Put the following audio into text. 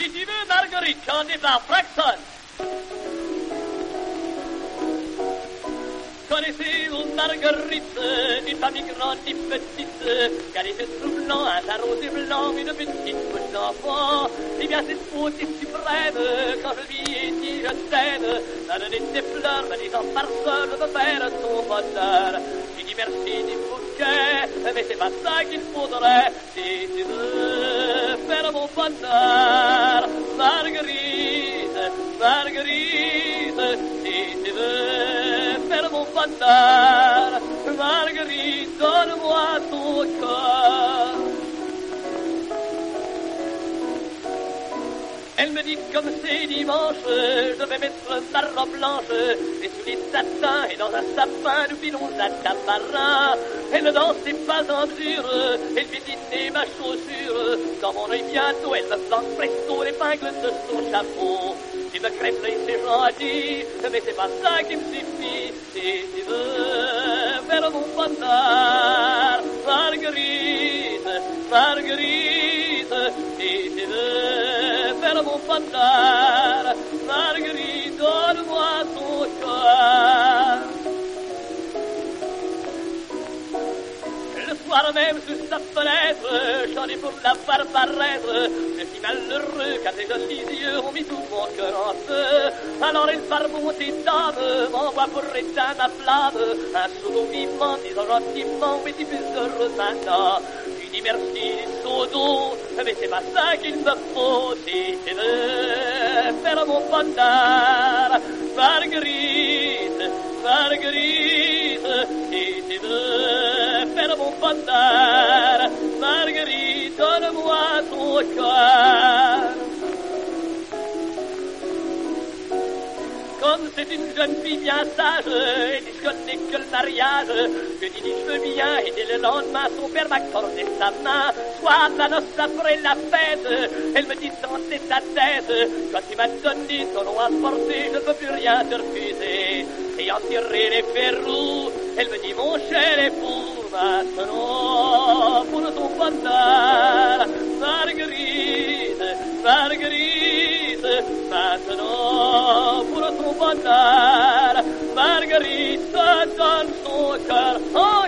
Si tu veux, Marguerite, j'en ai par Fraxon. Connaissez-vous Marguerite, une femme ni grande ni petite, qui a les yeux tout blancs, un teint rose et blanc, une petite bouche d'enfant? Eh bien, cette beauté suprême, quand je lui ai dit je t'aime, m'a donné des fleurs, me disant par seul de faire son bonheur. J'ai dit merci du bouquet, mais c'est pas ça qu'il faudrait, si tu veux faire mon bonheur. Marguerite, Marguerite, si tu veux faire mon bonheur, Marguerite, donne-moi ton cœur. Elle me dit comme c'est dimanche, je vais mettre ma robe blanche, des souliers de satin et dans un sapin nous filons à tabarin. Elle ne dansait pas en mesure, elle fait dîner ma chaussure. Dans mon œil bientôt, elle me planque presto l'épingle de son chapeau. Tu me crèves l'œil, c'est gentil, mais c'est pas ça qui me suffit. Si tu veux faire mon bonheur, Marguerite, Marguerite, si tu veux faire mon bonheur, Marguerite, donne-moi ton cœur. Le soir même, sous sa fenêtre, j'en ai pour la voir paraître. Je suis malheureux car ses jolis yeux ont mis tout mon cœur en feu. Alors elle, par bonté d'âme, m'envoie pour éteindre ma flamme un seau vivant, disant gentiment, mais tu plus heureux maintenant. Je dis merci du seau d'eau, mais c'est pas ça qu'il me faut. Si tu veux faire mon bonheur, Marguerite, Marguerite, si tu veux faire mon bonheur, Marguerite, donne-moi ton cœur. Comme c'est une jeune fille bien sage, et dit je connais que le mariage, je dis je veux bien, et dès le lendemain, son père m'accordait sa main. Soit la noce après la fête, elle me dit danser ta tête. Quand tu m'as donné ton nom à porter, je ne peux plus rien te refuser. Ayant tiré les verrous, elle me dit mon cher époux, maintenant pour ton bonheur, Marguerite, Marguerite, maintenant pour ton bonheur, Marguerite donne son cœur. Oh,